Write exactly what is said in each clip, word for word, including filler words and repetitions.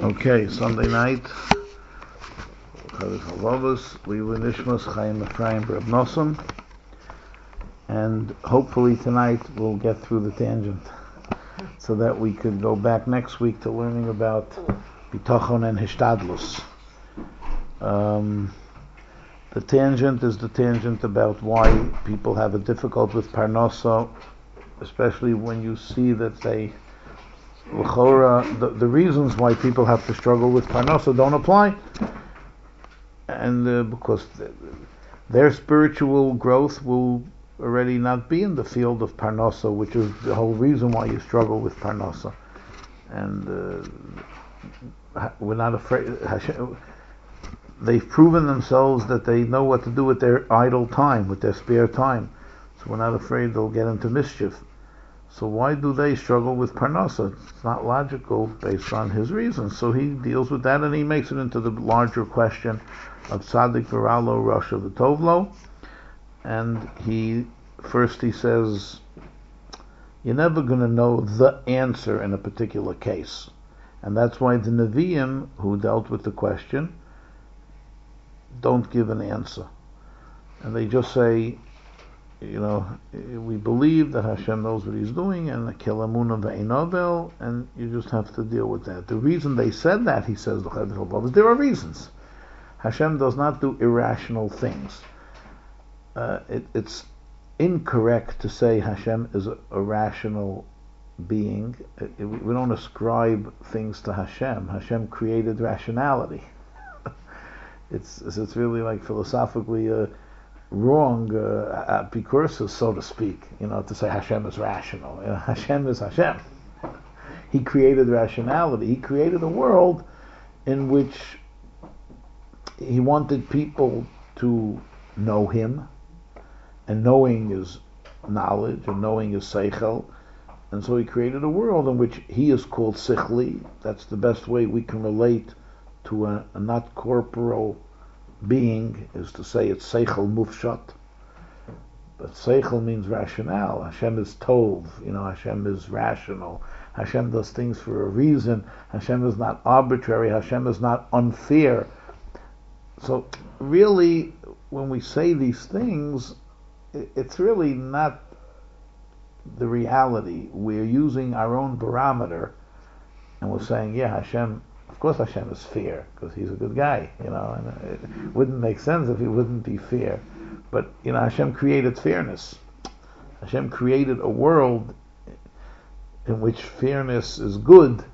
Okay, Sunday night. We were Nishmas Chaim Ephraim Reb Nosson, and hopefully tonight we'll get through the tangent, so that we could go back next week to learning about Bitachon and Hishtadlus. Um, the tangent is the tangent about why people have a difficult with Parnasa, especially when you see that they L'chora, the, the reasons why people have to struggle with Parnasa don't apply, and uh, because the, their spiritual growth will already not be in the field of Parnasa, which is the whole reason why you struggle with Parnasa. And uh, we're not afraid. They've proven themselves that they know what to do with their idle time, with their spare time, so we're not afraid they'll get into mischief. So why do they struggle with Parnasa? It's not logical based on his reasons. So he deals with that, and he makes it into the larger question of Tzaddik V'Ralo, Rasha V'Tovlo. And he first he says, you're never going to know the answer in a particular case. And that's why the Nevi'im, who dealt with the question, don't give an answer. And they just say, you know, we believe that Hashem knows what He's doing, and the Kelamuna ve'einovel, and you just have to deal with that. The reason they said that, he says, is there are reasons. Hashem does not do irrational things. Uh, it, it's incorrect to say Hashem is a, a rational being. It, it, we don't ascribe things to Hashem. Hashem created rationality. it's it's really like philosophically uh, wrong uh, precursus, so to speak, you know, to say Hashem is rational. You know, Hashem is Hashem. He created rationality. He created a world in which He wanted people to know Him, and knowing is knowledge, and knowing is seichel, and so He created a world in which He is called sichli. That's the best way we can relate to a, a not corporal being, is to say it's seichel mufshat. But seichel means rationale. Hashem is tov, you know, Hashem is rational. Hashem does things for a reason. Hashem is not arbitrary. Hashem is not unfair. So really, when we say these things, it's really not the reality. We're using our own barometer, and we're saying, yeah, Hashem, of course Hashem is fair, because He's a good guy, you know, and it wouldn't make sense if He wouldn't be fair. But, you know, Hashem created fairness. Hashem created a world in which fairness is good.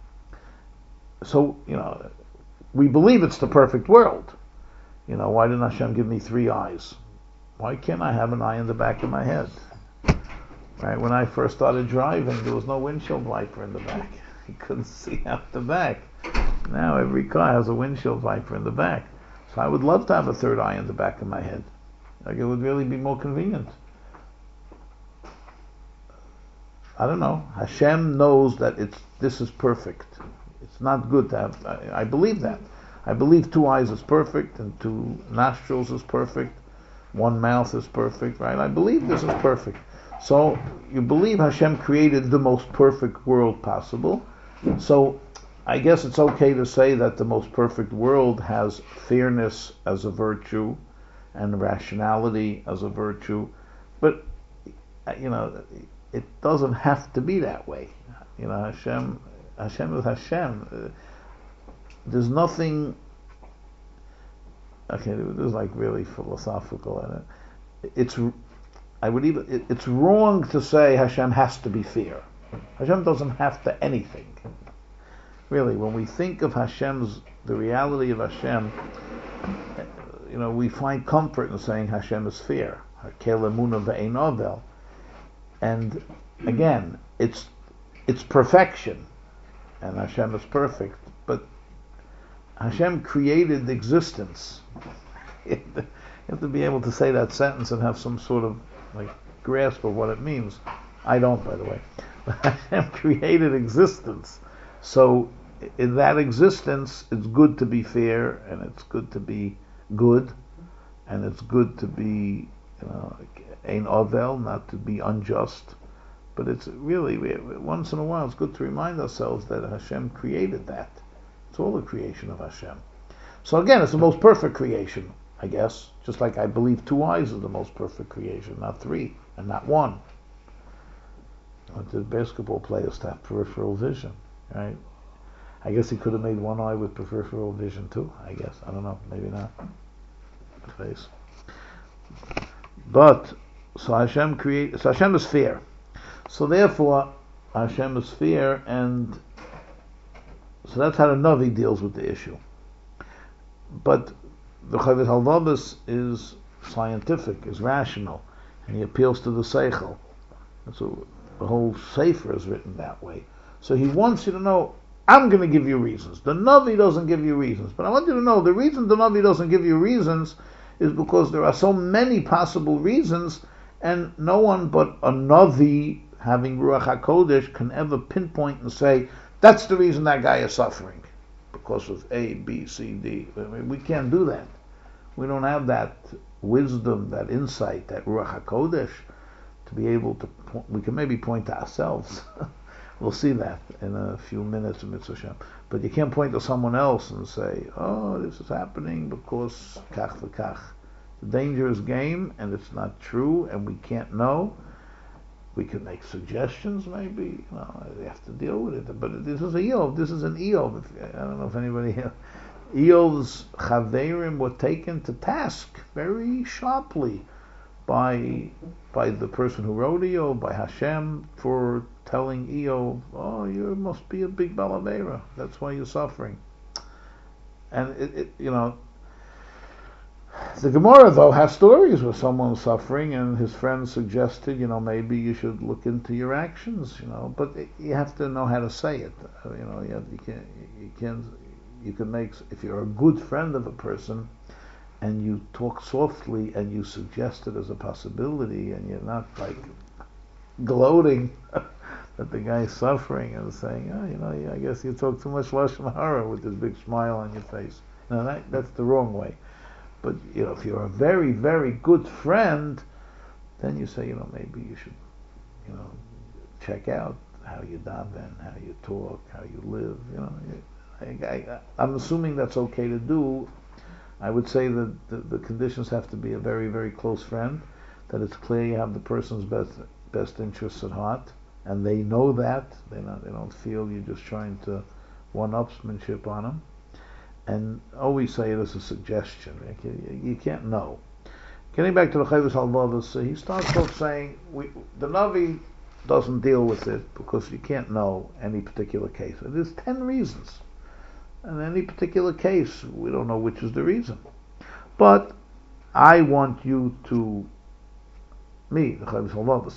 So, you know, we believe it's the perfect world. You know, why didn't Hashem give me three eyes? Why can't I have an eye in the back of my head? Right? When I first started driving, there was no windshield wiper in the back. You couldn't see out the back. Now every car has a windshield wiper in the back. So I would love to have a third eye in the back of my head. Like, it would really be more convenient. I don't know. Hashem knows that it's this is perfect. It's not good to have. I, I believe that. I believe two eyes is perfect, and two nostrils is perfect, one mouth is perfect, right? I believe this is perfect. So you believe Hashem created the most perfect world possible. So I guess it's okay to say that the most perfect world has fairness as a virtue and rationality as a virtue, but you know, it doesn't have to be that way. You know, Hashem, Hashem is Hashem. There's nothing. Okay, this is like really philosophical, and it's. I would even. It, it's wrong to say Hashem has to be fair. Hashem doesn't have to anything. Really, when we think of Hashem's, the reality of Hashem, you know, we find comfort in saying Hashem is fair. Kelamuna ve'einovel, and again, it's it's perfection, and Hashem is perfect. But Hashem created existence. You have to be able to say that sentence and have some sort of like grasp of what it means. I don't, by the way. But Hashem created existence. So in that existence, it's good to be fair, and it's good to be good, and it's good to be, you know, ein ovel, not to be unjust. But it's really, we, once in a while, it's good to remind ourselves that Hashem created that. It's all a creation of Hashem. So again, it's the most perfect creation, I guess. Just like I believe two eyes is the most perfect creation, not three, and not one. But the basketball players have peripheral vision, right? I guess he could have made one eye with peripheral vision too, I guess. I don't know, maybe not. Face. But, so Hashem create, so Hashem is fair. So therefore, Hashem is fair, and so that's how the Navi deals with the issue. But the Chovos HaLevavos is scientific, is rational, and he appeals to the Seichel. So the whole Sefer is written that way. So he wants you to know, I'm going to give you reasons. The Navi doesn't give you reasons. But I want you to know, the reason the Navi doesn't give you reasons is because there are so many possible reasons, and no one but a Navi, having Ruach HaKodesh, can ever pinpoint and say, that's the reason that guy is suffering, because of A, B, C, D. I mean, we can't do that. We don't have that wisdom, that insight, that Ruach HaKodesh, to be able to point. We can maybe point to ourselves. We'll see that in a few minutes, Mitzvah Shem. But you can't point to someone else and say, oh, this is happening because kach v'kach. It's a dangerous game, and it's not true, and we can't know. We can make suggestions, maybe. You know, we have to deal with it. But this is a Eov. This is an Eov. I don't know if anybody here. Eov's Chaverim were taken to task very sharply by by the person who wrote Eov, by Hashem, for telling Eov, oh, you must be a big balavera. That's why you're suffering. And it, it, you know, the Gemara though has stories where someone's suffering and his friend suggested, you know, maybe you should look into your actions, you know. But it, you have to know how to say it. You know, you, have, you can't, you can't, you can make, if you're a good friend of a person, and you talk softly and you suggest it as a possibility, and you're not like gloating that the guy's suffering and saying, oh, you know, I guess you talk too much Lashon Hara with this big smile on your face. No, that, that's the wrong way. But, you know, if you're a very, very good friend, then you say, you know, maybe you should, you know, check out how you daven, how you talk, how you live, you know. I, I, I'm assuming that's okay to do. I would say that the, the conditions have to be a very, very close friend, that it's clear you have the person's best best interests at heart, and they know that. They not, they don't feel you're just trying to one-upsmanship on them. And always say it as a suggestion. Like you, you can't know. Getting back to the Chovos HaLevavos, he starts off saying, we, the Navi doesn't deal with it because you can't know any particular case. There's ten reasons. In any particular case, we don't know which is the reason. But I want you to, me, the Chovos HaLevavos,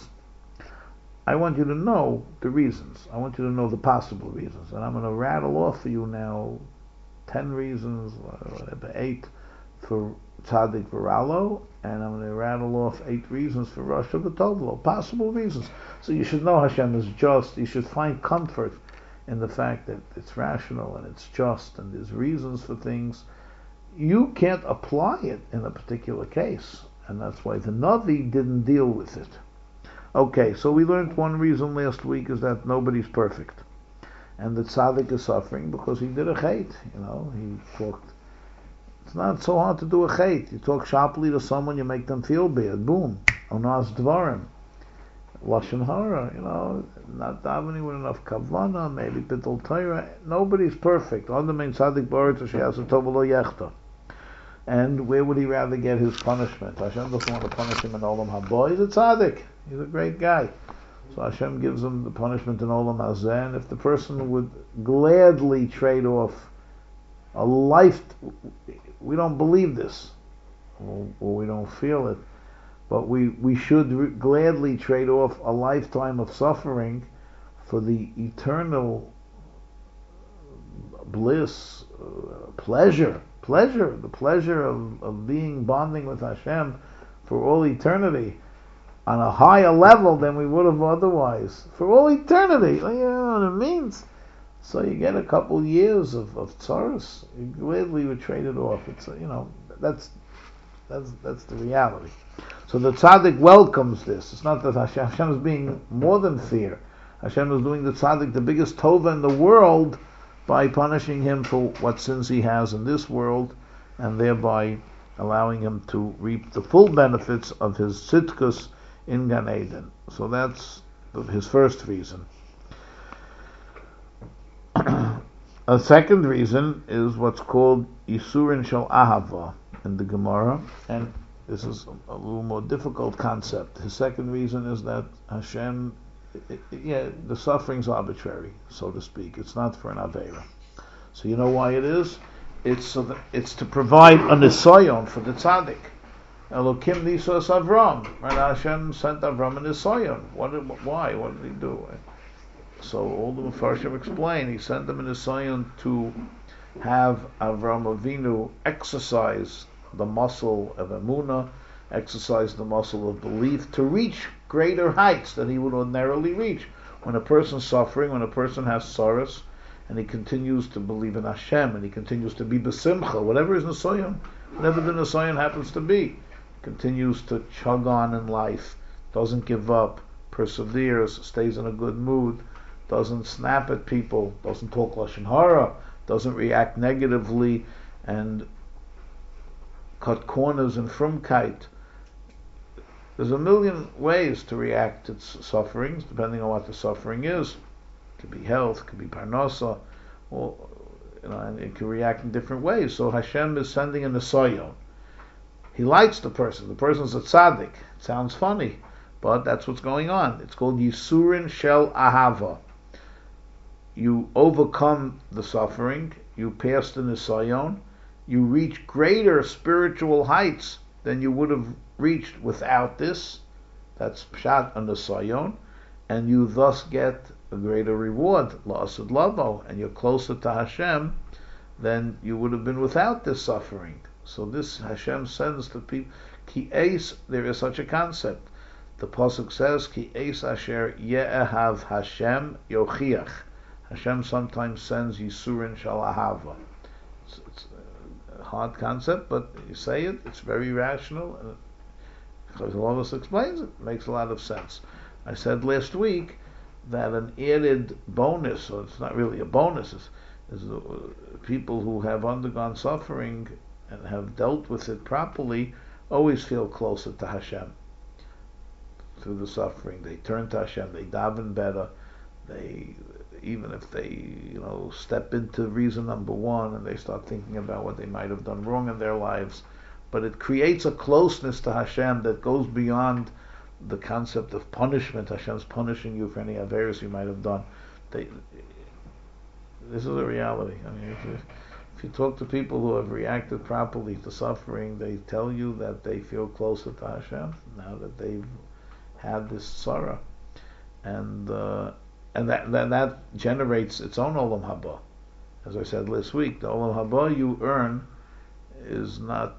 I want you to know the reasons. I want you to know the possible reasons. And I'm going to rattle off for you now ten reasons, whatever, eight for Tzaddik V'Ralo, and I'm going to rattle off eight reasons for Rosh V'Tovlo, possible reasons. So you should know Hashem is just. You should find comfort in the fact that it's rational and it's just and there's reasons for things. You can't apply it in a particular case, and that's why the Navi didn't deal with it. Okay, so we learned one reason last week is that nobody's perfect, and the tzaddik is suffering because he did a chait. You know, he talked. It's not so hard to do a chait. You talk sharply to someone, you make them feel bad. Boom, onas dvarim. Lashon Hara, you know, not davening with enough kavana, maybe bittul Torah. Nobody's perfect. On the main tzaddik baruch she has a tovelo yechta. And where would he rather get his punishment? Hashem doesn't want to punish him in Olam Haba. He's a tzaddik. He's a great guy. So Hashem gives him the punishment in Olam Hazeh. And if the person would gladly trade off a life, we don't believe this, or, or we don't feel it, but we, we should re- gladly trade off a lifetime of suffering for the eternal bliss, uh, pleasure, pleasure, the pleasure of, of being bonding with Hashem for all eternity on a higher level than we would have otherwise. For all eternity, you know what it means? So you get a couple years of, of tzaras, you gladly would trade it off. It's, you know, that's that's that's the reality. So the tzaddik welcomes this. It's not that Hashem, Hashem is being more than fair. Hashem is doing the tzaddik the biggest tova in the world by punishing him for what sins he has in this world, and thereby allowing him to reap the full benefits of his tzidkus in Gan Eden. So that's his first reason. A second reason is what's called Yisurin Shel Ahava in the Gemara, and this is a little more difficult concept. His second reason is that Hashem, it, it, yeah, the suffering's arbitrary, so to speak. It's not for an Aveira. So you know why it is? It's so that it's to provide a nisayon for the tzaddik. Elokim nisos Avram. Right? Hashem sent Avram a nisayon. What? Did, why? What did he do? So all the Mefarshim explain. He sent them a nisayon to have Avram Avinu exercise the muscle of emunah, exercise the muscle of belief to reach greater heights than he would ordinarily reach. When a person's suffering, when a person has sorrows, and he continues to believe in Hashem, and he continues to be besimcha, whatever his nisayon, whatever the nisayon happens to be, continues to chug on in life, doesn't give up, perseveres, stays in a good mood, doesn't snap at people, doesn't talk lashon hara, doesn't react negatively, and cut corners in frumkeit. There's a million ways to react to sufferings, depending on what the suffering is. It could be health, it could be parnasa, or you know, and it can react in different ways. So Hashem is sending a nisayon. He likes the person. The person's a tzaddik. It sounds funny, but that's what's going on. It's called Yisurin Shel Ahava. You overcome the suffering, you pass the nisayon, you reach greater spiritual heights than you would have reached without this. That's pshat and nisayon, and you thus get a greater reward, la'asad lavo, and you're closer to Hashem than you would have been without this suffering. So this Hashem sends to people. Ki eis, there is such a concept. The pasuk says, Ki eis asher ye'ehav Hashem yochiach. Hashem sometimes sends Yisurin Shel Ahava. It's, it's a hard concept, but you say it, it's very rational, and Chazal explains it, it makes a lot of sense. I said last week that an added bonus, or it's not really a bonus, is, is the, uh, people who have undergone suffering and have dealt with it properly always feel closer to Hashem through the suffering. They turn to Hashem, they daven better, they, even if they, you know, step into reason number one and they start thinking about what they might have done wrong in their lives, but it creates a closeness to Hashem that goes beyond the concept of punishment. Hashem's punishing you for any averos you might have done. They, this is a reality. I mean, if you, if you talk to people who have reacted properly to suffering, they tell you that they feel closer to Hashem now that they've had this sorrow, and uh, and that, that that generates its own olam haba. As I said last week, the olam haba you earn is not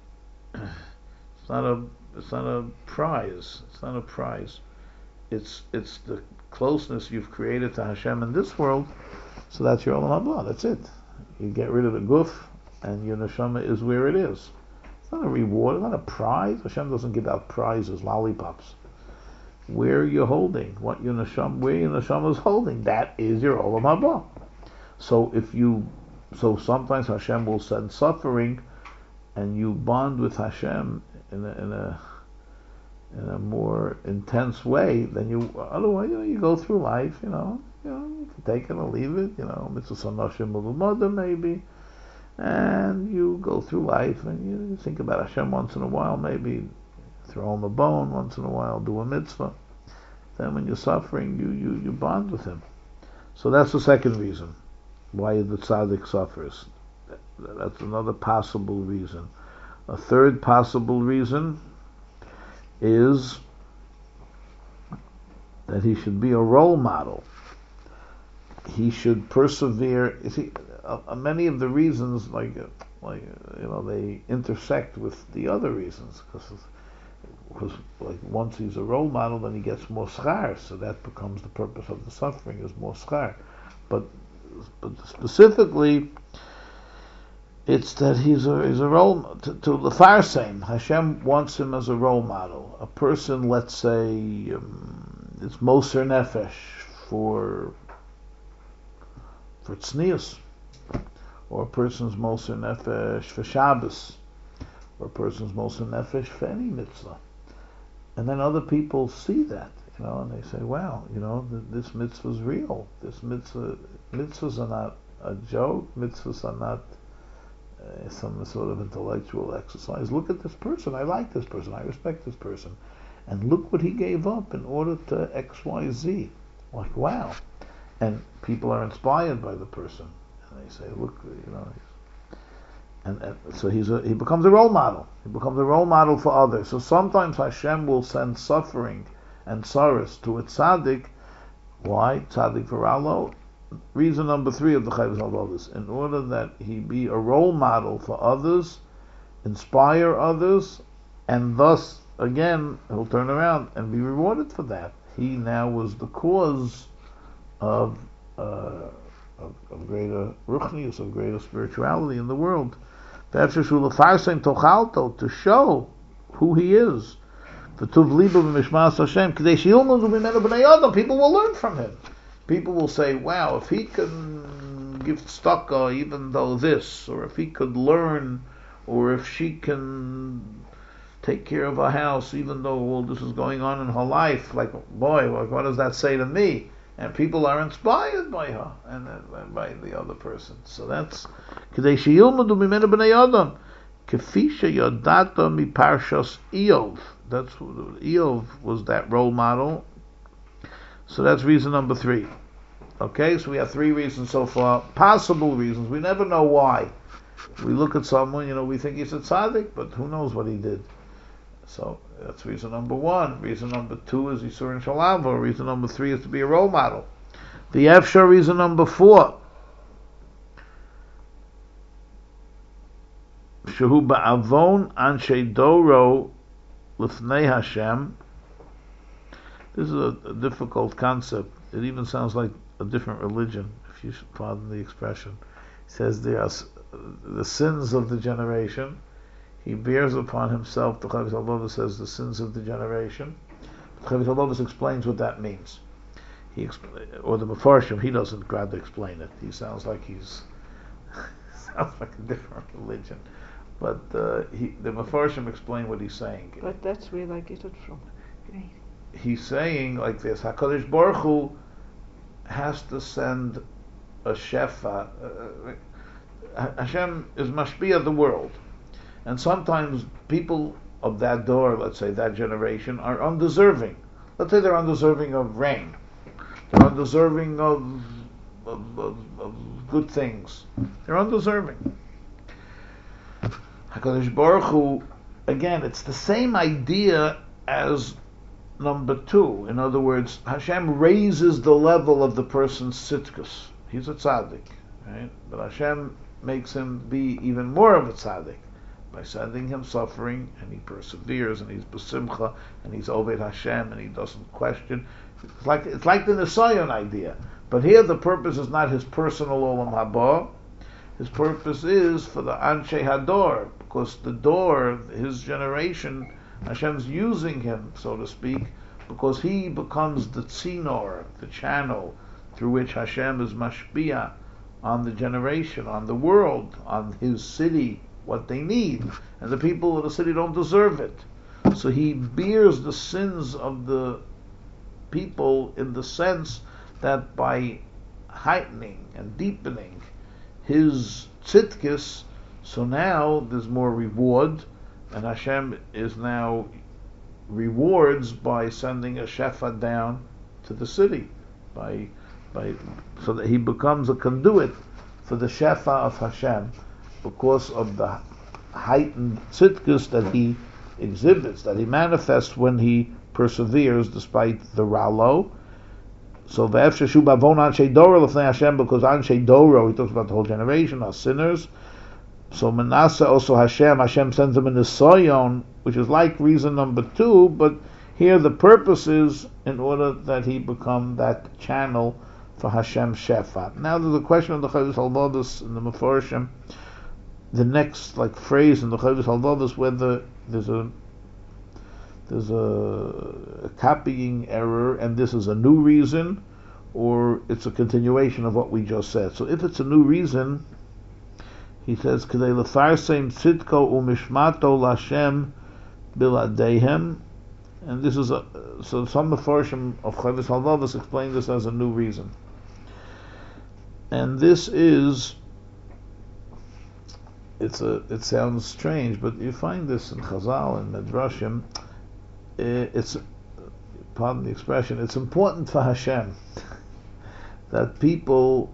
it's not a it's not a prize. It's not a prize. It's it's the closeness you've created to Hashem in this world. So that's your olam haba. That's it. You get rid of the guf, and your neshama is where it is. It's not a reward. It's not a prize. Hashem doesn't give out prizes, lollipops. Where you're holding, what your neshama, where your neshama is holding, that is your olam haba. So if you, so sometimes Hashem will send suffering, and you bond with Hashem in a in a in a more intense way than you otherwise. You know, you go through life. You know, you know, you can take it or leave it. You know, mitzvah sanashim ulumada maybe, and you go through life and you think about Hashem once in a while, maybe. Throw him a bone once in a while, do a mitzvah. Then when you're suffering, you, you, you bond with him. So that's the second reason why the tzaddik suffers. That's another possible reason. A third possible reason is that he should be a role model. He should persevere. You see, uh, many of the reasons, like, uh, like you know, they intersect with the other reasons, because Because like once he's a role model, then he gets more schar, so that becomes the purpose of the suffering, is more schar. But but specifically, it's that he's a he's a role to, to the far same. Hashem wants him as a role model. A person, let's say, um, it's moser nefesh for for tznius, or a person's moser nefesh for Shabbos, or a person's moser nefesh for any mitzvah. And then other people see that, you know, and they say, wow, you know, th- this mitzvah is real. This mitzvah, mitzvahs are not a joke. Mitzvahs are not uh, some sort of intellectual exercise. Look at this person. I like this person. I respect this person. And look what he gave up in order to X, Y, Z. Like, wow. And people are inspired by the person. And they say, look, you know, and, and so he's a, he becomes a role model. He becomes a role model for others. So sometimes Hashem will send suffering and sorrows to a tzaddik. Why? Tzaddik v'ralo. Reason number three of the Chayvus Halvados, in order that he be a role model for others, inspire others, and thus, again, he'll turn around and be rewarded for that. He now was the cause of uh, of, of greater ruchnius, of greater spirituality in the world. To show who he is. People will learn from him. People will say, wow, if he can give tzedakah even though this, or if he could learn, or if she can take care of her house even though all this is going on in her life, like, boy, what does that say to me? And people are inspired by her and, and by the other person. So that's K'dei sheyilmadu mimenu b'nei adam k'fi sheyodata miparshas Iyov. That's Iyov was that role model. So that's reason number three. Okay, so we have three reasons so far, possible reasons. We never know why. We look at someone, you know, we think he's a tzaddik, but who knows what he did. So that's reason number one. Reason number two is Yisur and Shalava. Reason number three is to be a role model. The Efshar reason number four. Shehu ba'avon anshe doro lifnei Hashem. This is a, a difficult concept. It even sounds like a different religion, if you should pardon the expression. It says there are the sins of the generation. He bears upon himself, the Chavos Halvados says, the sins of the generation. The Chavos Halvados explains what that means. He expl- or the Mefarshim, he doesn't grab to explain it. He sounds like he's sounds like a different religion. But uh, he, the Mefarshim explain what he's saying. But that's where I get it from. Great. He's saying like this: HaKadosh Baruch Hu has to send a shefa. Uh, Hashem is mashpia the world. And sometimes people of that door, let's say that generation, are undeserving. Let's say they're undeserving of rain. They're undeserving of, of, of, of good things. They're undeserving. HaKadosh Baruch Hu, again, it's the same idea as number two. In other words, Hashem raises the level of the person's tzidkus. He's a tzaddik, right? But Hashem makes him be even more of a tzaddik by sending him suffering, and he perseveres, and he's besimcha, and he's oved Hashem, and he doesn't question. It's like it's like the Nisayon idea, but here the purpose is not his personal olam haba. His purpose is for the Anshe Hador, because the door, his generation, Hashem's using him, so to speak, because he becomes the tzinor, the channel through which Hashem is mashpia on the generation, on the world, on his city, what they need, and the people of the city don't deserve it. So he bears the sins of the people in the sense that by heightening and deepening his tzidkis, so now there's more reward, and Hashem is now rewards by sending a shefa down to the city, by by so that he becomes a conduit for the shefa of Hashem, because of the heightened tzidkus that he exhibits, that he manifests when he perseveres despite the ralo. So v'efshe shu bavon anshe doro l'fnei Hashem, because anshe doro, he talks about the whole generation, are sinners. So Manasseh also Hashem, Hashem sends him in the soyon, which is like reason number two, but here the purpose is in order that he become that channel for Hashem shefa. Now there's a question of the Chavos Halvados in the Mefarshim. The next like phrase in the Chavos Halvados, whether there's a there's a, a copying error and this is a new reason, or it's a continuation of what we just said. So if it's a new reason, he says, "K'dei lefarseim tzidko u'mishmato l'Hashem biladehem," and this is a so some Mefarshim of Chavis Halvavos explain this as a new reason, and this is it's a it sounds strange, but you find this in Chazal and Medrashim. It's, pardon the expression, it's important for Hashem that people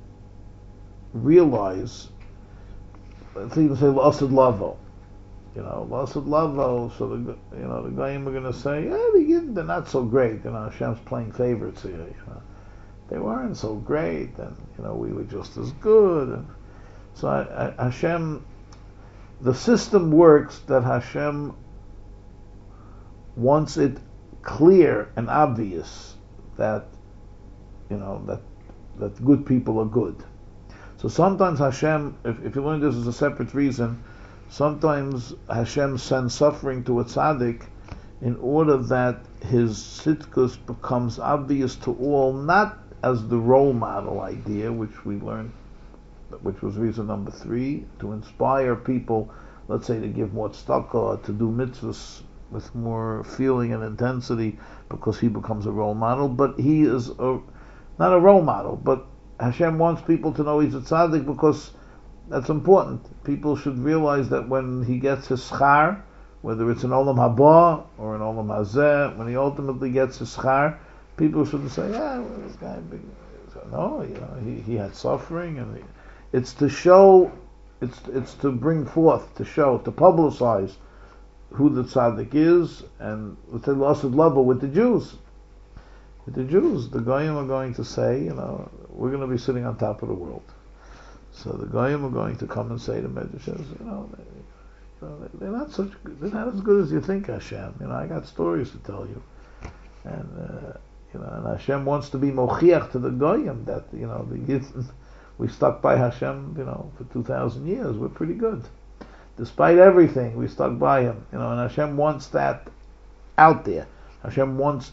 realize, people say l'asad lavo, you know, l'asad lavo, so the, you know, the Goyim are going to say, yeah, the Yidden, they're not so great, you know, Hashem's playing favorites here, you know, they weren't so great, and, you know, we were just as good, and so I, I, Hashem, the system works that Hashem wants it clear and obvious that, you know, that that good people are good. So sometimes Hashem, if, if you learn this as a separate reason, sometimes Hashem sends suffering to a tzaddik in order that his tzidkus becomes obvious to all, not as the role model idea, which we learned, which was reason number three, to inspire people, let's say, to give more tzedakah, to do mitzvahs with more feeling and intensity, because he becomes a role model. But he is a, not a role model, but Hashem wants people to know he's a tzaddik because that's important. People should realize that when he gets his schar, whether it's an olam haba or an olam hazeh, when he ultimately gets his schar, people shouldn't say, yeah, well, this guy big. No, you know, he, he had suffering, and he, it's to show, it's it's to bring forth, to show, to publicize who the tzaddik is, and let's say l'asad lavo with the Jews. With the Jews, the Goyim are going to say, you know, we're going to be sitting on top of the world. So the Goyim are going to come and say to Medrash, you know, they, you know, they're not such, they're not as good as you think, Hashem. You know, I got stories to tell you, and uh, you know, and Hashem wants to be mochiach to the Goyim that, you know, the Yidden, we stuck by Hashem, you know, for two thousand years. We're pretty good. Despite everything, we stuck by him, you know, and Hashem wants that out there. Hashem wants,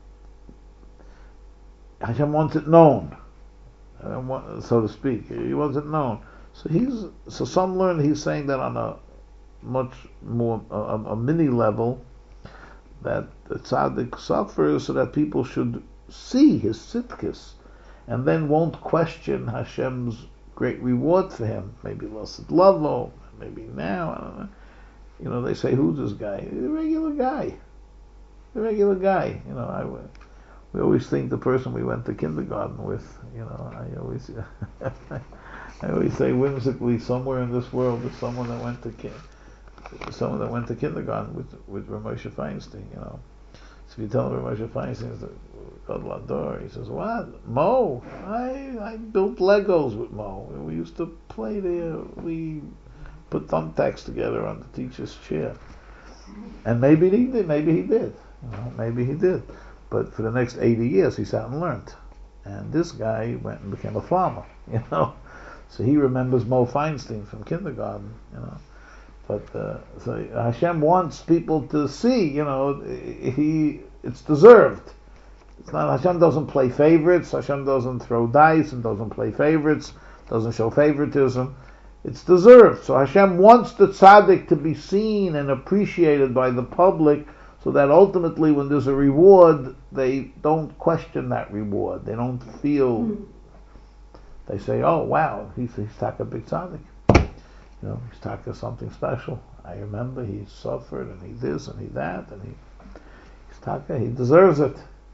Hashem wants it known, want, so to speak. He wants it known. So he's, so some learn he's saying that on a much more a, a mini level, that the tzaddik suffers so that people should see his tzidkis, and then won't question Hashem's great reward for him. Maybe l'asad lavo. Maybe now, I don't know. You know, they say, who's this guy? He's a regular guy. The regular guy. You know, I, we always think the person we went to kindergarten with, you know, I always, I always say whimsically, somewhere in this world there's someone that went to ki- someone that went to kindergarten with with Rav Moshe Feinstein, you know. So if you tell Rav Moshe Feinstein, God Lador, he says, what? Mo? I I built Legos with Mo. We used to play there. We put thumbtacks together on the teacher's chair. And maybe he did, maybe he did. You know, maybe he did. But for the next eighty years he sat and learned. And this guy went and became a farmer, you know. So he remembers Mo Feinstein from kindergarten, you know. But uh, so Hashem wants people to see, you know, he it's deserved. It's not, Hashem doesn't play favorites, Hashem doesn't throw dice and doesn't play favorites, doesn't show favoritism. It's deserved. So Hashem wants the tzaddik to be seen and appreciated by the public, so that ultimately when there's a reward, they don't question that reward. They don't feel, mm. they say, oh wow, he's, he's taka big tzaddik. You know, he's taka something special. I remember he suffered and he this and he that, and he, he's taka, he deserves it.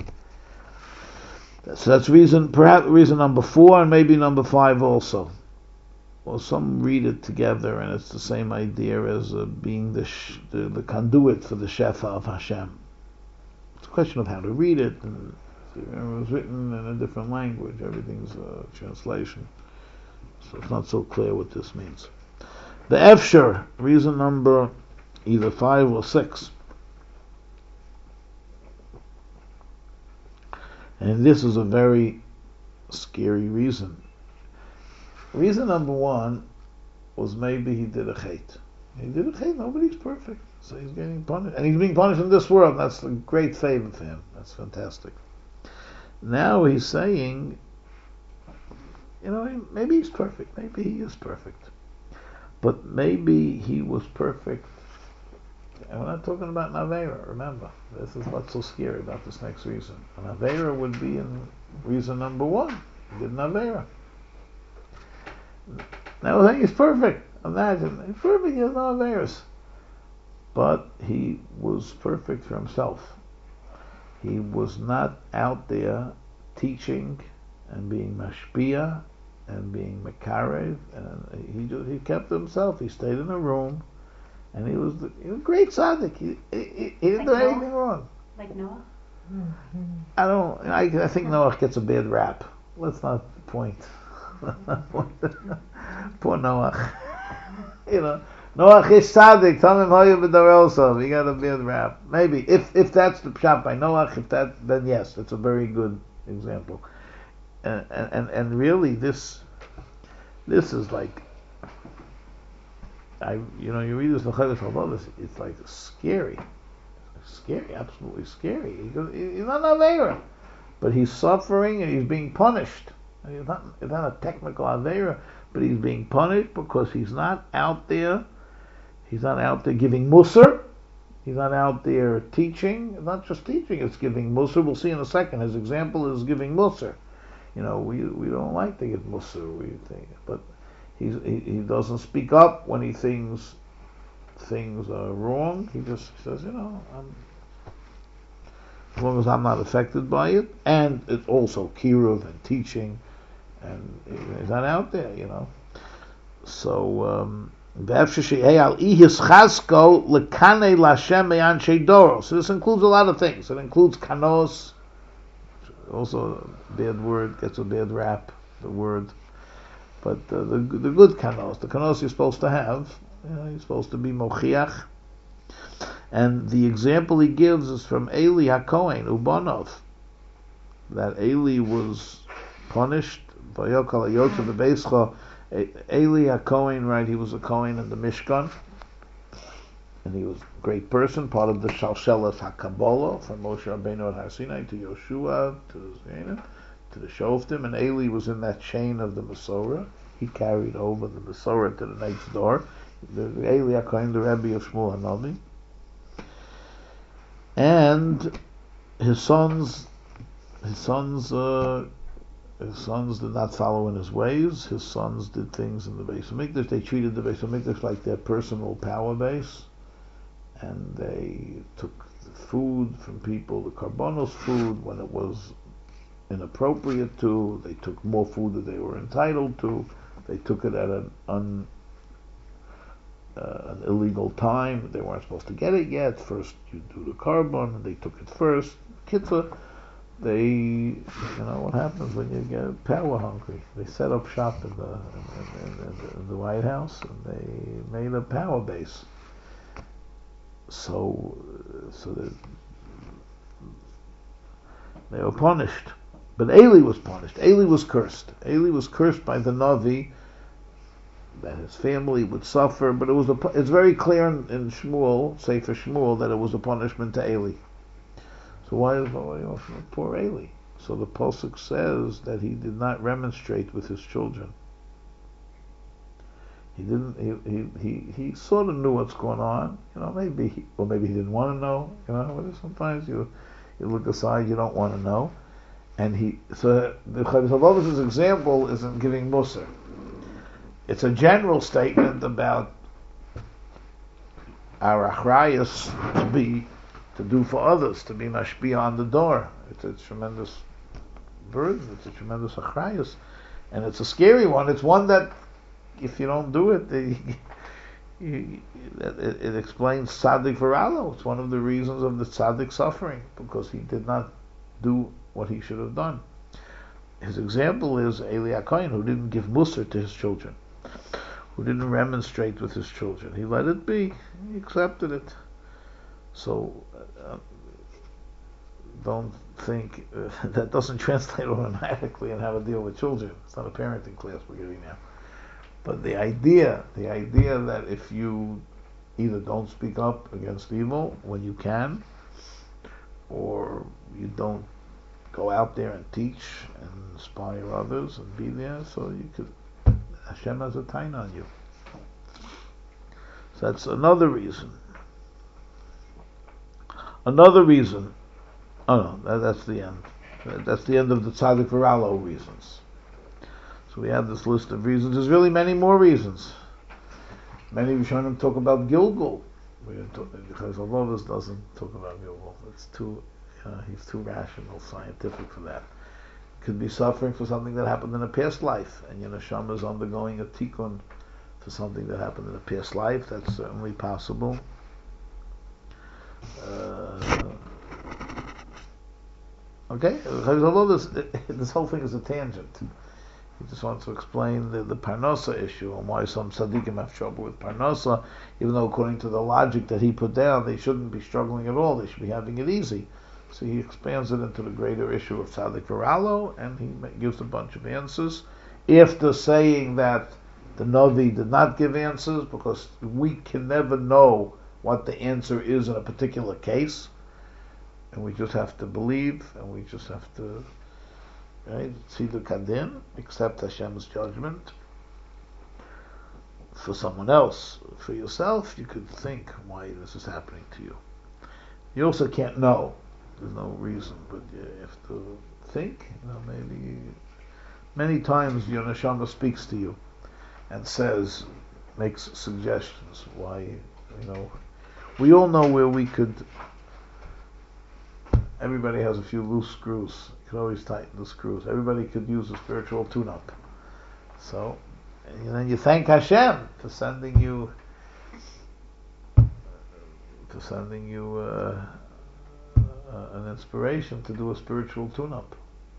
So that's reason, perhaps reason number four, and maybe number five also. Well, some read it together, and it's the same idea as uh, being the, sh- the the conduit for the shefa of Hashem. It's a question of how to read it, and it was written in a different language. Everything's a translation, so it's not so clear what this means. The Efsher, reason number either five or six, and this is a very scary reason. Reason number one was maybe he did a chait. He did a chait. Nobody's perfect, so he's getting punished, and he's being punished in this world. That's a great favor for him. That's fantastic. Now he's saying, you know, maybe he's perfect. Maybe he is perfect. But maybe he was perfect. And we're not talking about Navera, remember. This is what's so scary about this next reason. Navera would be in reason number one. He did Navera. Now we're saying he's perfect. Imagine. He's perfect, he has no Averas. But he was perfect for himself. He was not out there teaching and being mashpia and being makarev, and he just, he kept himself. He stayed in a room, and he was, the, he was a great tzaddik. He, he, he didn't Like do Noah? anything wrong. Like Noah? I don't. I, I think Noah gets a bad rap. Let's not point. Poor Noah. You know, Noah is tzaddik. Tamim hoya b'darosov. He got a bad rap. Maybe if if that's the pshat by Noah, if that, then yes, that's a very good example. And and and really, this this is like, I you know you read this L'chaydes Halvados, it's like scary, scary, absolutely scary. He goes, he's not an Aveira, but he's suffering and he's being punished. And he's not it's not a technical Aveira, but he's being punished because he's not out there. He's not out there giving Musar. He's not out there teaching. Not just teaching, it's giving Musar. We'll see in a second. His example is giving Musar. You know, we we don't like to give Musar, we think, but he's, he he doesn't speak up when he thinks things are wrong. He just says, you know, I'm, as long as I'm not affected by it, and it's also kiruv and teaching, and he's not out there, you know. So. Um, So this includes a lot of things. It includes kanos, also a bad word, gets a bad rap, the word. But uh, the the good kanos, the kanos you're supposed to have, you know, you're supposed to be mochiach. And the example he gives is from Eli HaKohen, Ubanov, that Eli was punished by Yokal Yotze Bebeischa. Eli HaKohen, right, he was a Kohen in the Mishkan, and he was a great person, part of the Shalshelas HaKabbalah, from Moshe Rabbeinu at Har Sinai to Yoshua, to the, to the Shoftim, and Eli was in that chain of the Masorah. He carried over the Masorah to the next door. The, the Eli HaKohen, the Rebbe of Shmuel HaNavi. And his sons, his sons, uh, His sons did not follow in his ways. His sons did things in the Beis HaMikdash. They treated the Beis HaMikdash like their personal power base, and they took food from people, the karbonos food, when it was inappropriate to. They took more food than they were entitled to. They took it at an un, uh, an illegal time. They weren't supposed to get it yet. First, you do the carbon, and they took it first. Kitzah. They, you know, what happens when you get power hungry? They set up shop in the in, in, in, the, in the White House, and they made a power base. So, so that they were punished. But Eli was punished. Eli was cursed. Eli was cursed by the Navi that his family would suffer. But it was a, it's very clear in, in Shmuel, Sefer Shmuel, that it was a punishment to Eli. So why is why, you know, poor Eli? So the Pasuk says that he did not remonstrate with his children. He didn't. He he he, he sort of knew what's going on. You know, maybe he, or maybe he didn't want to know. You know, sometimes you you look aside, you don't want to know. And he so the Chavis Halvados' example isn't giving Musar. It's a general statement about our achrayus to be. To do for others, to be mashpia on the door. It's a tremendous burden, it's a tremendous achrayus, and it's a scary one. It's one that, if you don't do it, it, it, it explains tzaddik v'ralo. It's one of the reasons of the tzaddik suffering, because he did not do what he should have done. His example is Eli HaKohen, who didn't give musar to his children, who didn't remonstrate with his children. He let it be, he accepted it. So, uh, don't think uh, that doesn't translate automatically in how to deal with children. It's not a parenting class we're giving now. But the idea, the idea that if you either don't speak up against evil when you can, or you don't go out there and teach and inspire others and be there, so you could, Hashem has a tain on you. So that's another reason. Another reason, oh no, that, that's the end. That's the end of the Tzaddik V'Ralo reasons. So we have this list of reasons. There's really many more reasons. Many Rishonim talk about Gilgul. Because Alovis doesn't talk about Gilgul. It's too, uh, he's too rational, scientific for that. Could be suffering for something that happened in a past life, and your neshama is undergoing a tikkun for something that happened in a past life. That's certainly possible. Uh, okay, although this this whole thing is a tangent. He just wants to explain the, the Parnasa issue and why some tzaddikim have trouble with Parnasa, even though according to the logic that he put down, they shouldn't be struggling at all. They should be having it easy. So he expands it into the greater issue of Tzaddik V'Ralo, and he gives a bunch of answers. After saying that the Navi did not give answers, because we can never know what the answer is in a particular case, and we just have to believe, and we just have to, right, see the kadin, accept Hashem's judgment. For someone else, for yourself, you could think why this is happening to you. You also can't know. There's no reason, but you have to think. You know, maybe many times your neshama speaks to you and says, makes suggestions. Why, you know, we all know where we could. Everybody has a few loose screws. You can always tighten the screws. Everybody could use a spiritual tune-up. So, and then you thank Hashem for sending you, for sending you. Uh, Uh, an inspiration to do a spiritual tune-up.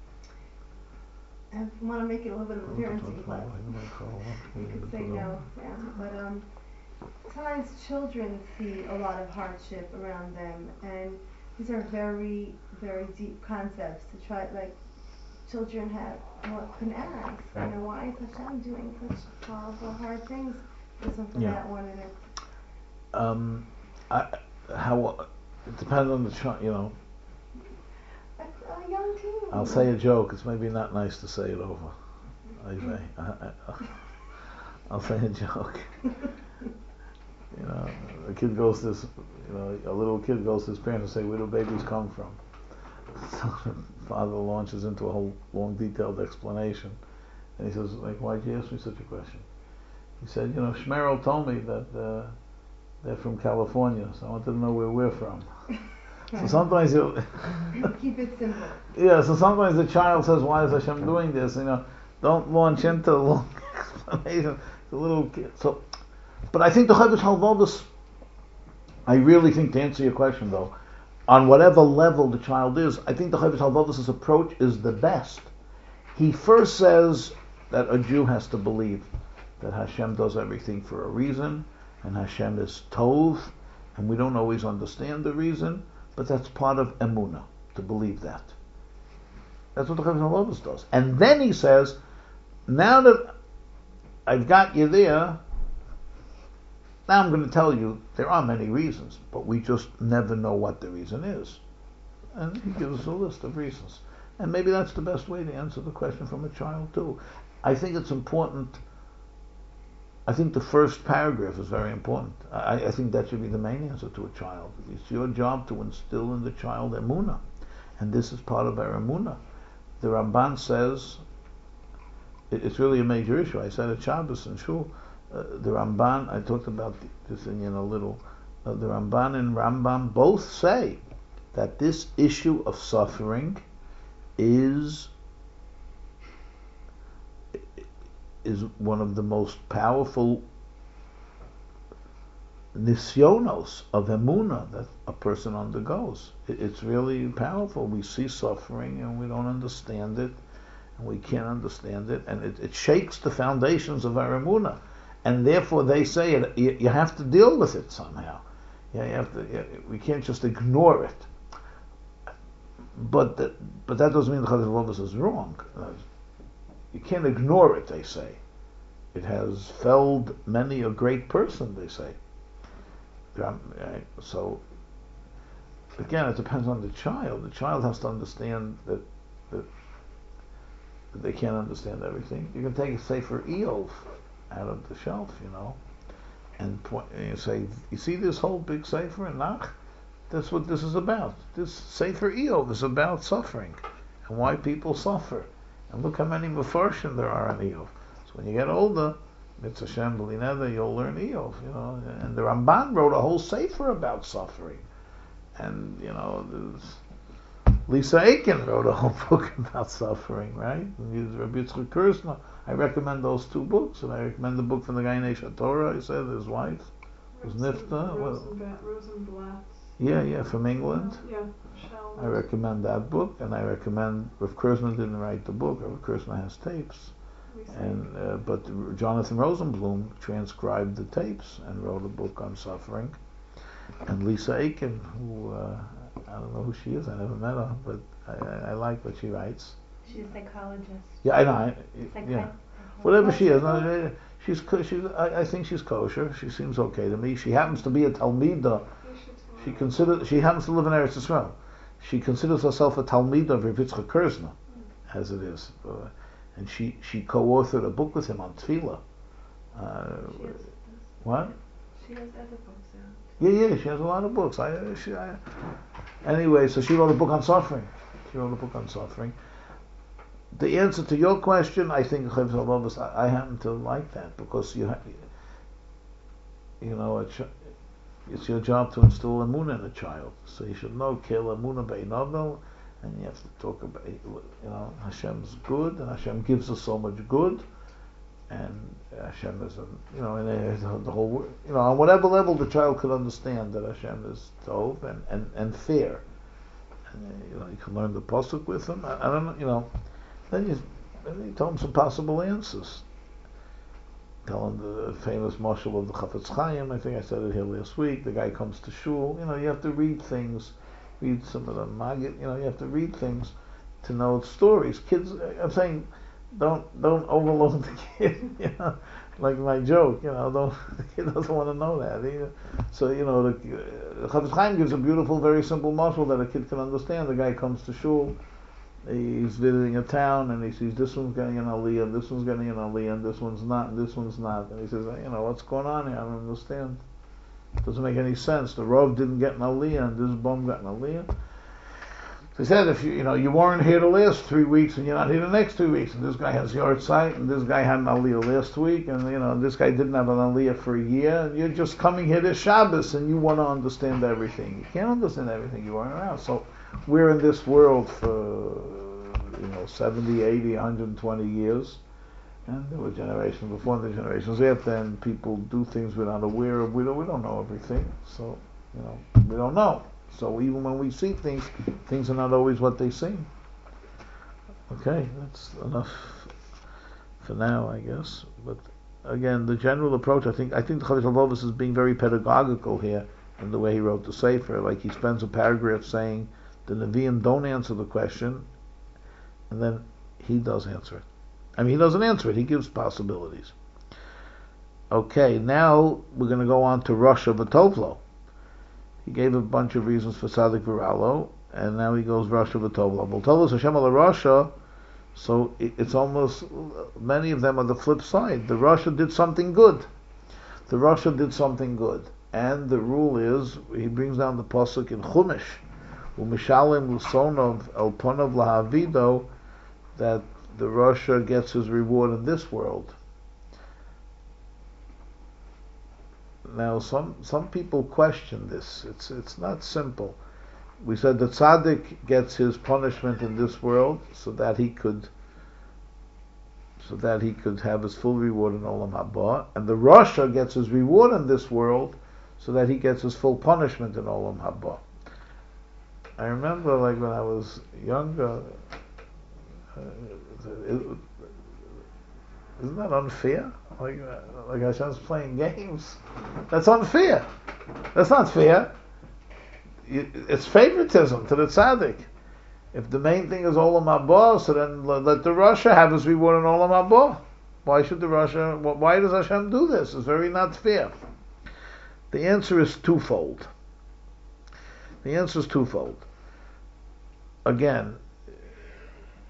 I want to make it a little bit of appearance, but you could say no, yeah. But um, sometimes children see a lot of hardship around them, and these are very, very deep concepts to try. Like children have, well, can ask, you know, why is Hashem doing such horrible, hard things? Listen for Yeah. that one in it. Um, I, how it depends on the child, you know. A, a young teen. I'll say a joke. It's maybe not nice to say it over. I say, I, I, I'll say a joke. You know, a kid goes to, his, you know, a little kid goes to his parents and say, "Where do babies come from?" So the father launches into a whole long, detailed explanation, and he says, "Like, why'd you ask me such a question?" He said, "You know, Shmerel told me that uh, they're from California, so I wanted to know where we're from." So sometimes you keep it simple. Yeah, so sometimes the child says, "Why is Hashem doing this?" You know, don't launch into a long explanation. It's a little kid. So, but I think the Chavish Halvodus, I really think, to answer your question though, on whatever level the child is, I think the Chavish Halvodus' approach is the best. He first says that a Jew has to believe that Hashem does everything for a reason, and Hashem is Tov, and we don't always understand the reason, but that's part of Emunah, to believe that. That's what the Chavish Halvodus does. And then he says, now that I've got you there, now I'm going to tell you there are many reasons, but we just never know what the reason is. And he gives us a list of reasons. And maybe that's the best way to answer the question from a child too. I think it's important. I think the first paragraph is very important. I, I think that should be the main answer to a child. It's your job to instill in the child emunah, and this is part of our emunah. The Ramban says, it, it's really a major issue. I said at Shabbos and Shul, uh, the Ramban, I talked about this in a little, uh, the Ramban and Rambam both say that this issue of suffering is is one of the most powerful nisyonos of emunah that a person undergoes. It, it's really powerful. We see suffering and we don't understand it, and we can't understand it, and it, it shakes the foundations of our emunah. And therefore, they say it, you, you have to deal with it somehow. Yeah, you have to. You, we can't just ignore it. But the, but that doesn't mean the Chavish Halvodus is wrong. Uh, You can't ignore it, they say. It has felled many a great person, they say. So, again, it depends on the child. The child has to understand that that, that they can't understand everything. You can take a Sefer Eov out of the shelf, you know, and, point, and you say, you see this whole big Sefer in Nach? That's what this is about. This Sefer Eov is about suffering and why people suffer. And look how many Mefarshim there are on Eov. So when you get older, Mitzvah Shem B'li Neder, you'll learn Eov, you know. And the Ramban wrote a whole Sefer about suffering. And, you know, there's Lisa Aiken wrote a whole book about suffering, right? And Rabbi Yitzchak Kursner. I recommend those two books, and I recommend the book from the guy in Esha Torah, he said, his wife was Nifta. Rosenblatt, Rosenblatt. Yeah, yeah, from England. Yeah, Shell. I recommend that book, and I recommend, Rav Kursner didn't write the book, Rav Kursner has tapes. And uh, but Jonathan Rosenblum transcribed the tapes and wrote a book on suffering. And Lisa Aiken, who uh, I don't know who she is, I never met her, but I, I, I like what she writes. She's a psychologist. Yeah, I know. I, Psych- yeah, whatever she is, no, she's she's. I, I think she's kosher. She seems okay to me. She happens to be a Talmida. She considers. She happens to live in Eretz Yisrael. She considers herself a Talmida of Rav Yitzchak Kursner, as it is, uh, and she she co-authored a book with him on tefillah. Uh, She has, what? she has other books out. Yeah, yeah, she has a lot of books. I, she, I, anyway, so she wrote a book on suffering. She wrote a book on suffering. The answer to your question, I think, I, I happen to like that because you, ha- you know, it's, it's your job to instill emunah in a child. So you should know kill emunah beinovel, and you have to talk about, you know, Hashem's good, and Hashem gives us so much good. And Hashem is, a, you know, in a, the whole, you know, on whatever level the child could understand that Hashem is tov and, and, and fair. And, you know, you can learn the pasuk with them. I, I don't know, you know. Then you, then you tell them some possible answers. Tell them the famous mashal of the Chafetz Chaim. I think I said it here last week. The guy comes to shul. You know, you have to read things, read some of the Maggid. You know, you have to read things to know stories. Kids, I'm saying. Don't don't overload the kid, you know, like my joke, you know. Don't the kid doesn't want to know that. Either. So you know, the uh, Chafetz Chaim gives a beautiful, very simple mashal that a kid can understand. The guy comes to shul, he's visiting a town, and he sees this one's getting an aliyah, this one's getting an aliyah, and this one's not, and this one's not. And he says, you know, what's going on here? I don't understand. It doesn't make any sense. The Rav didn't get an aliyah, and this bum got an aliyah. He said, if you you know you weren't here the last three weeks and you're not here the next two weeks, and this guy has yard site, and this guy had an aliyah last week, and you know this guy didn't have an aliyah for a year, and you're just coming here this Shabbos and you want to understand everything. You can't understand everything. You weren't around. So we're in this world for you know seventy, eighty, one hundred twenty years, and there were generations before, the generations after, and people do things we're not aware of. We don't we don't know everything. So you know we don't know. So even when we see things, things are not always what they seem. Okay, that's enough for now, I guess. But again, the general approach, I think, I think the Chavez Halvovus is being very pedagogical here in the way he wrote the Sefer. Like he spends a paragraph saying the Nevi'im don't answer the question, and then he does answer it. I mean, he doesn't answer it. He gives possibilities. Okay, now we're going to go on to Rosh V'Tovlo. He gave a bunch of reasons for Tzadik V'Ralo, and now he goes Rasha V'Tovlo. V'Tovlo Hashem ala Rasha, so it, it's almost, many of them are the flip side. The Rasha did something good. The Rasha did something good. And the rule is, he brings down the pasuk in Chumash, U'mishalim l'sonov el ponov lahavido, that the Rasha gets his reward in this world. Now, some some people question this. It's it's not simple. We said that tzaddik gets his punishment in this world, so that he could, so that he could have his full reward in Olam Haba, and the Rasha gets his reward in this world, so that he gets his full punishment in Olam Haba. I remember, like when I was younger, uh, it, isn't that unfair? Like, like Hashem's playing games. That's unfair. That's not fair. It's favoritism to the tzaddik. If the main thing is Olam Haba, so then let the Rasha have his reward in Olam Haba. Why should the Rasha? Why does Hashem do this? It's very not fair. The answer is twofold. The answer is twofold. Again,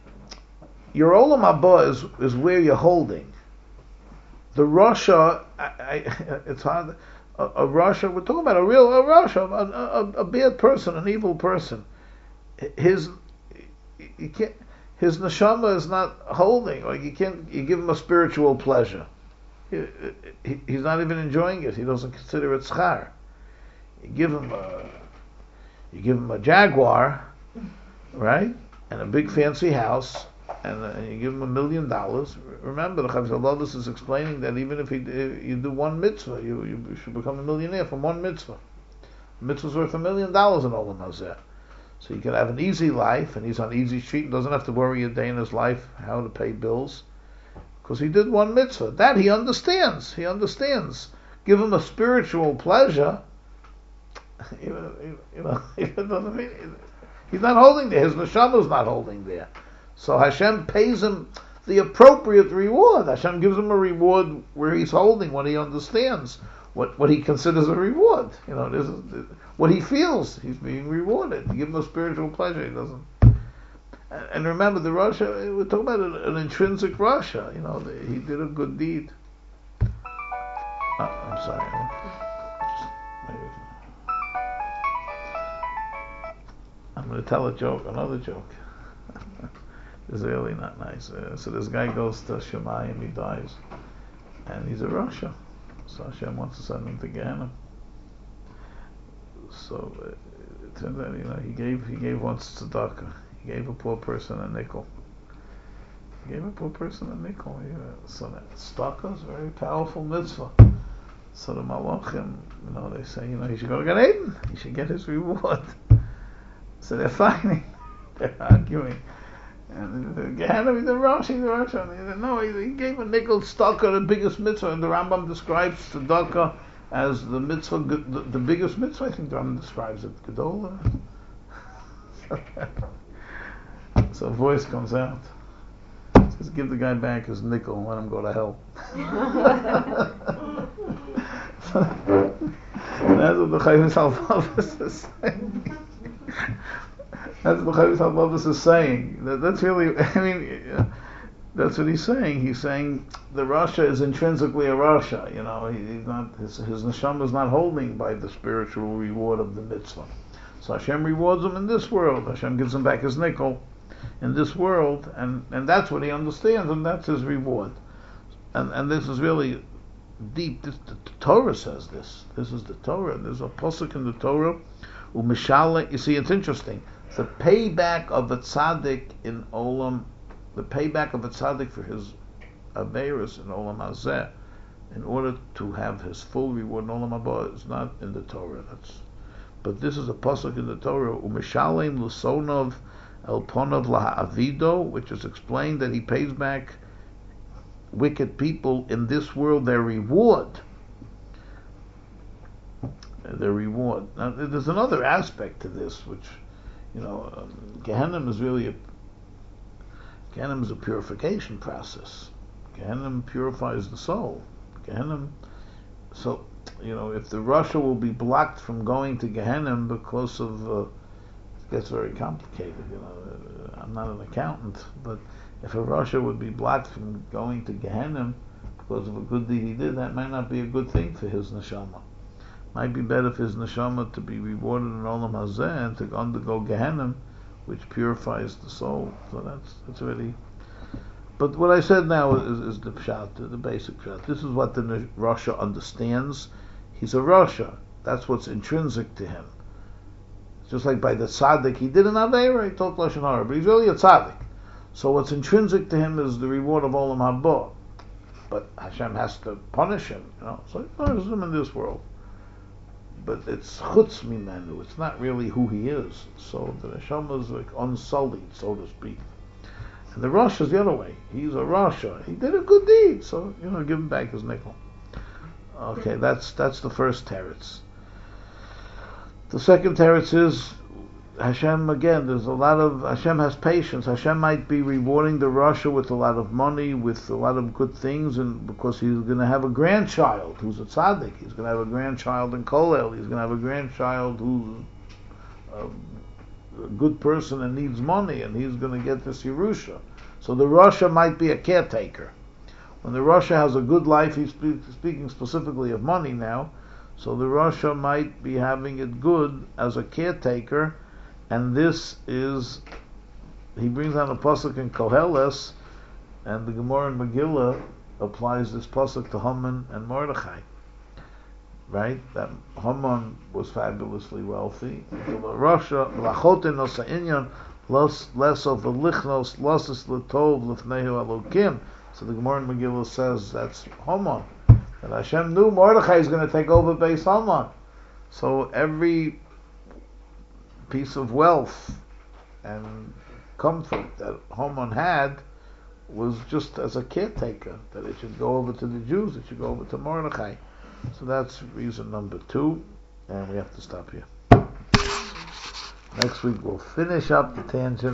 your Olam Haba is, is where you're holding. The Rasha, I, I, it's hard, a, a Rasha, we're talking about a real a Rasha, a, a, a bad person, an evil person. His, you can't, his neshama is not holding, like you can't, you give him a spiritual pleasure. He, he, he's not even enjoying it, he doesn't consider it schar. You give him a, you give him a Jaguar, right? And a big fancy house, and, uh, and you give him a million dollars. Remember, the Chavis Alavis is explaining that even if, he, if you do one mitzvah, you, you should become a millionaire from one mitzvah. A mitzvah's worth a million dollars in Olam Hazeh. So you can have an easy life, and he's on easy street, and doesn't have to worry a day in his life how to pay bills, because he did one mitzvah. That he understands. He understands. Give him a spiritual pleasure. You know, you know, it doesn't mean, he's not holding there. His neshama is not holding there. So Hashem pays him the appropriate reward. Hashem gives him a reward where he's holding what he understands, what what he considers a reward. You know, this is what he feels. He's being rewarded. You give him a spiritual pleasure. He doesn't. And, and remember, the Rasha, we're talking about an, an intrinsic Rasha. You know, the, he did a good deed. Oh, I'm sorry. Maybe. I'm going to tell a joke, another joke. It's really not nice. Uh, so this guy goes to Shemayim, he dies, and he's a Rasha. So Hashem wants to send him to Gehenna. So uh, it turns out, you know, he gave he gave once tzedakah. He gave a poor person a nickel. He gave a poor person a nickel. Yeah. So that tzedakah is a very powerful mitzvah. So the Malachim, you know, they say, you know, he should go to Gan Eden. He should get his reward. So they're fighting, they're arguing, and the Gehenna, the Rosh, the Rosh, no, he, he gave a nickel tzedakah, the biggest mitzvah, and the Rambam describes tzedakah as the mitzvah, the, the biggest mitzvah. I think the Rambam describes it, Gedolah. So a voice comes out, says, give the guy back his nickel and let him go to hell. That's what the Chavis Halvavis is saying. That's what the Chavis Halvavis is saying. That, that's really, I mean, uh, that's what he's saying. He's saying the Rasha is intrinsically a Rasha. You know, he, he's not, his, his neshama is not holding by the spiritual reward of the mitzvah. So Hashem rewards him in this world. Hashem gives him back his nickel in this world, and, and that's what he understands, and that's his reward. And and this is really deep. This, the, the Torah says this. This is the Torah. There's a pasuk in the Torah. Umishale. You see, it's interesting. The payback of a tzaddik in Olam, the payback of a tzaddik for his averos in Olam Hazeh, in order to have his full reward in Olam Haba, is not in the Torah. That's, but this is a pasuk in the Torah. Umishaleim l'sonov el ponov laha'avido, which is explained that he pays back wicked people in this world their reward. Their reward. Now, there's another aspect to this, which, you know, um, Gehenna is really a Gehenna is a purification process. Gehenna purifies the soul. Gehenna, so, you know, if the Rasha will be blocked from going to Gehenna because of, uh, it gets very complicated. You know, I'm not an accountant, but if a Rasha would be blocked from going to Gehenna because of a good deed he did, that might not be a good thing for his neshama. Might be better for his neshama to be rewarded in Olam Hazeh and to undergo Gehenna, which purifies the soul. So that's that's really. But what I said now is, is the pshat, the, the basic pshat. This is what the Rasha understands. He's a Rasha. That's what's intrinsic to him. It's just like by the tzaddik, he did an aveira, he talked lashon hara, but he's really a tzaddik. So what's intrinsic to him is the reward of Olam Haba. But Hashem has to punish him, you know. So he punishes him in this world. But it's chutz mimenu. It's not really who he is. So the neshama is like unsullied, so to speak. And the Rasha is the other way. He's a Rasha. He did a good deed, so you know, give him back his nickel. Okay, that's that's the first teretz. The second teretz is Hashem. Again, there's a lot of Hashem has patience. Hashem might be rewarding the Rasha with a lot of money, with a lot of good things, and because he's going to have a grandchild who's a tzaddik, he's going to have a grandchild in Kolel, he's going to have a grandchild who's a, a good person and needs money, and he's going to get this Yerusha. So the Rasha might be a caretaker. When the Rasha has a good life, he's spe- speaking specifically of money now, so the Rasha might be having it good as a caretaker, and this is, he brings down a pasuk in Koheles, and the Gemara in Megillah applies this pasuk to Haman and Mordechai. Right? That Haman was fabulously wealthy. The Rasha, lachotin nosa inyan, less of the lichnos, losses letov lefnehu alokim. So the Gemara in Megillah says that's Haman. And Hashem knew Mordechai is going to take over Beis Haman. So every piece of wealth and comfort that Haman had was just as a caretaker, that it should go over to the Jews, it should go over to Mordechai. So that's reason number two, and we have to stop here. Next week we'll finish up the tangent